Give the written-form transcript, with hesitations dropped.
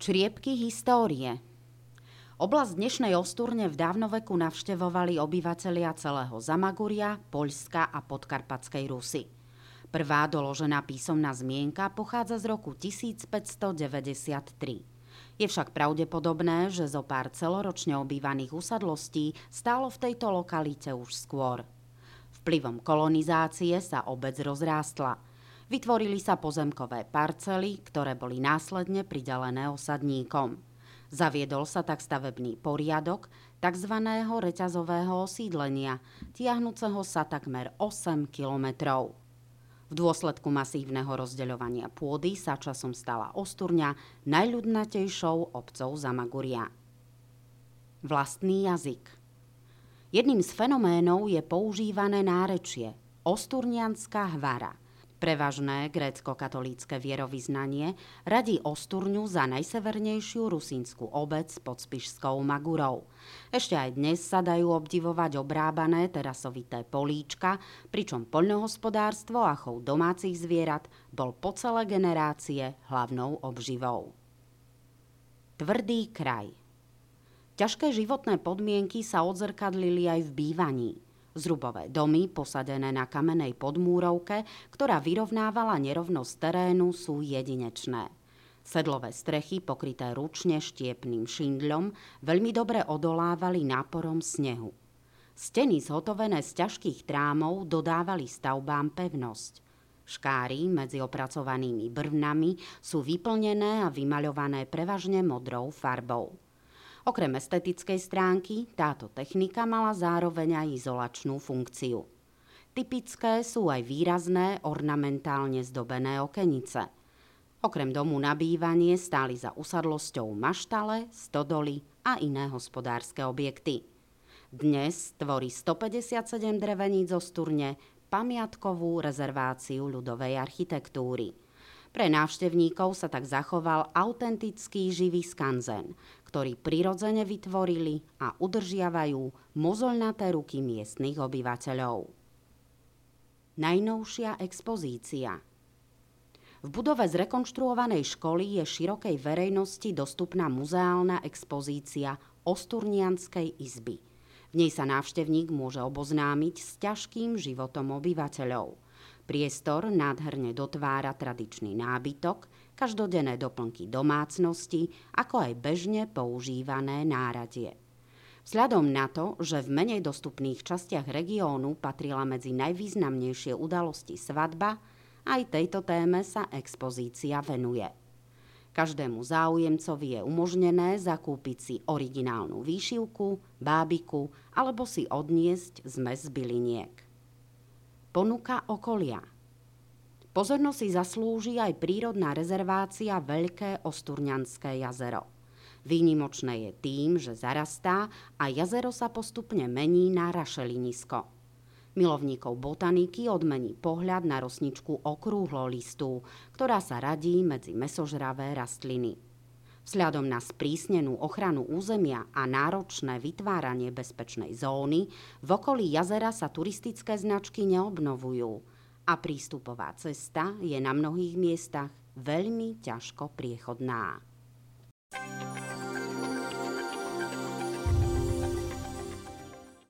Čriepky histórie. Oblasť dnešnej Osturne v dávnoveku navštevovali obyvatelia celého Zamaguria, Poľska a Podkarpatskej Rusy. Prvá doložená písomná zmienka pochádza z roku 1593. Je však pravdepodobné, že zo pár celoročne obývaných usadlostí stálo v tejto lokalite už skôr. Vplyvom kolonizácie sa obec rozrástla. Vytvorili sa pozemkové parcely, ktoré boli následne pridelené osadníkom. Zaviedol sa tak stavebný poriadok tzv. Reťazového osídlenia, tiahnuceho sa takmer 8 kilometrov. V dôsledku masívneho rozdeľovania pôdy sa časom stala Osturňa najľudnatejšou obcov Zamaguria. Vlastný jazyk. Jedným z fenoménov je používané nárečie, osturnianská hvara. Prevažné grécko-katolícke vierovyznanie radí Osturňu za najsevernejšiu rusínsku obec pod Spišskou Magurou. Ešte aj dnes sa dajú obdivovať obrábané terasovité políčka, pričom poľnohospodárstvo a chov domácich zvierat bol po celé generácie hlavnou obživou. Tvrdý kraj. Ťažké životné podmienky sa odzrkadlili aj v bývaní. Zrubové domy, posadené na kamenej podmúrovke, ktorá vyrovnávala nerovnosť terénu, sú jedinečné. Sedlové strechy, pokryté ručne štiepným šindľom, veľmi dobre odolávali náporom snehu. Steny zhotovené z ťažkých trámov dodávali stavbám pevnosť. Škáry medzi opracovanými brvnami sú vyplnené a vymaľované prevažne modrou farbou. Okrem estetickej stránky, táto technika mala zároveň aj izolačnú funkciu. Typické sú aj výrazné ornamentálne zdobené okenice. Okrem domu na bývanie stáli za usadlosťou maštale, stodoly a iné hospodárske objekty. Dnes tvorí 157 dreveníc Osturne pamiatkovú rezerváciu ľudovej architektúry. Pre návštevníkov sa tak zachoval autentický živý skanzen, ktorý prirodzene vytvorili a udržiavajú mozoľnaté ruky miestnych obyvateľov. Najnovšia expozícia. V budove zrekonštruovanej školy je širokej verejnosti dostupná muzeálna expozícia Osturnianskej izby. V nej sa návštevník môže oboznámiť s ťažkým životom obyvateľov. Priestor nádherne dotvára tradičný nábytok, každodenné doplnky domácnosti, ako aj bežne používané náradie. Vzhľadom na to, že v menej dostupných častiach regiónu patrila medzi najvýznamnejšie udalosti svadba, aj tejto téme sa expozícia venuje. Každému záujemcovi je umožnené zakúpiť si originálnu výšivku, bábiku alebo si odniesť zmes byliniek. Ponuka okolia. Pozornosť si zaslúži aj prírodná rezervácia Veľké Osturňanské jazero. Výnimočné je tým, že zarastá a jazero sa postupne mení na rašelinisko. Milovníkov botaniky odmení pohľad na rosničku okrúhlolistú, ktorá sa radí medzi mäsožravé rastliny. Vzhľadom na sprísnenú ochranu územia a náročné vytváranie bezpečnej zóny v okolí jazera sa turistické značky neobnovujú a prístupová cesta je na mnohých miestach veľmi ťažko priechodná.